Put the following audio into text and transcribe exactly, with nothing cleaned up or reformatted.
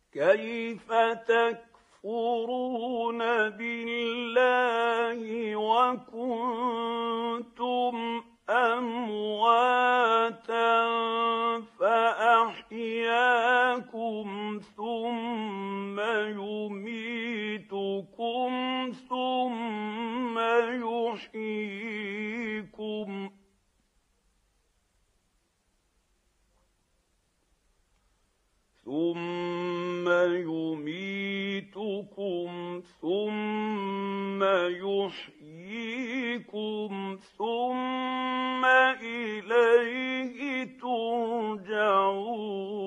كيف تكفرون بالله وكنتم أمواتا فأحياكم ثم يميتكم ثم يحييكم ثم يميتكم ثم يحييكم ثم إليه ترجعون.